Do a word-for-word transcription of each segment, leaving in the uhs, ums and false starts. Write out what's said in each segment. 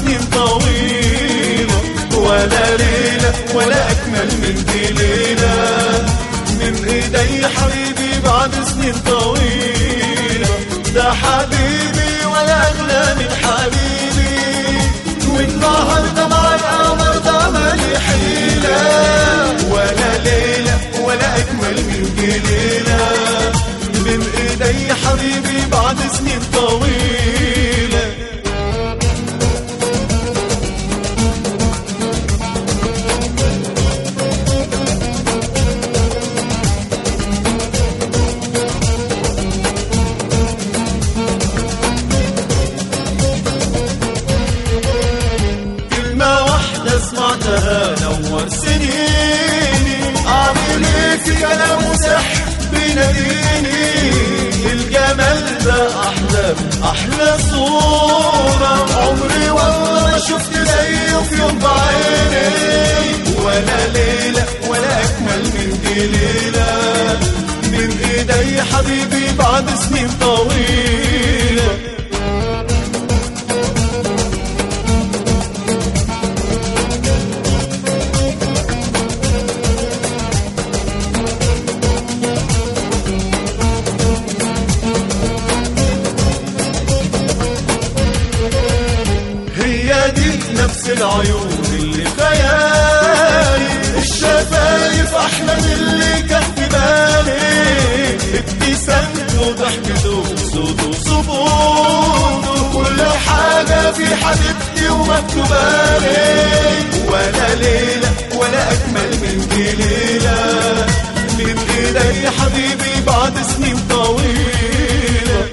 سنين طويلة، ولا ليلة ولا أجمل من دي ليلة من إيدي حبيبي بعد سنين طويلة. ده حبيبي ولا أغلى من حبيبي، والنهاردة مع القمر ده مالي حيلة، ولا ليلة ولا أجمل من دي ليلة من إيدي حبيبي بعد سنين طويلة. كلمة واحدة سمعتها نور سنيني، أعمل إيه في كلام وسحر بيناديني. الجمال ده أحلام أحلى صورة، عمري والله ما شفت زيه في يوم بعيني، ولا ليلة ولا أجمل من دي ليلة من إيدي حبيبي بعد سنين طويلة. هي دي نفس العيون اللي خيالي، الشفايف أحلى من اللي كان في بالي، ابتسامته وضحكته وصوته وصبوته كل حاجة في حبيبتي ومكتوبالي، ولا ليلة ولا أجمل من دي ليلة من إيدي حبيبي بعد سنين طويلة.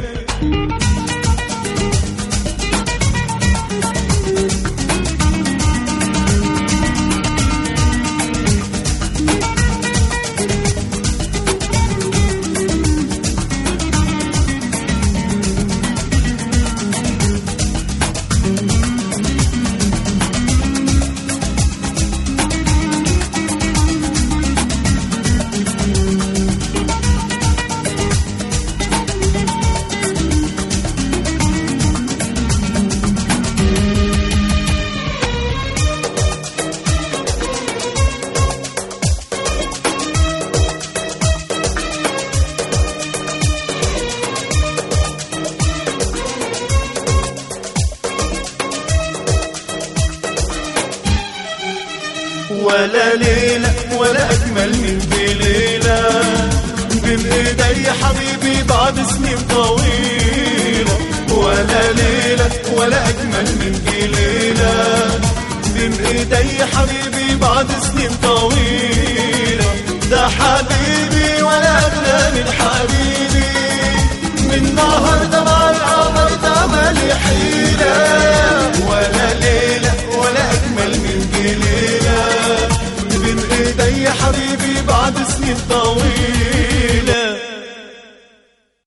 ولا ليلة ولا أجمل من دي ليلة بين إيدي حبيبي بعد سنين طويلة، ولا ليلة ولا أجمل من دي ليلة بين إيدي حبيبي بعد سنين طويلة. ده حبيبي ولا أغلى من حبيبي، من النهاردة مع القمر ده مالي حيلة، ولا ليلة ولا أجمل من دي ليلة بين إيدي حبيبي بعد سنين طويلة.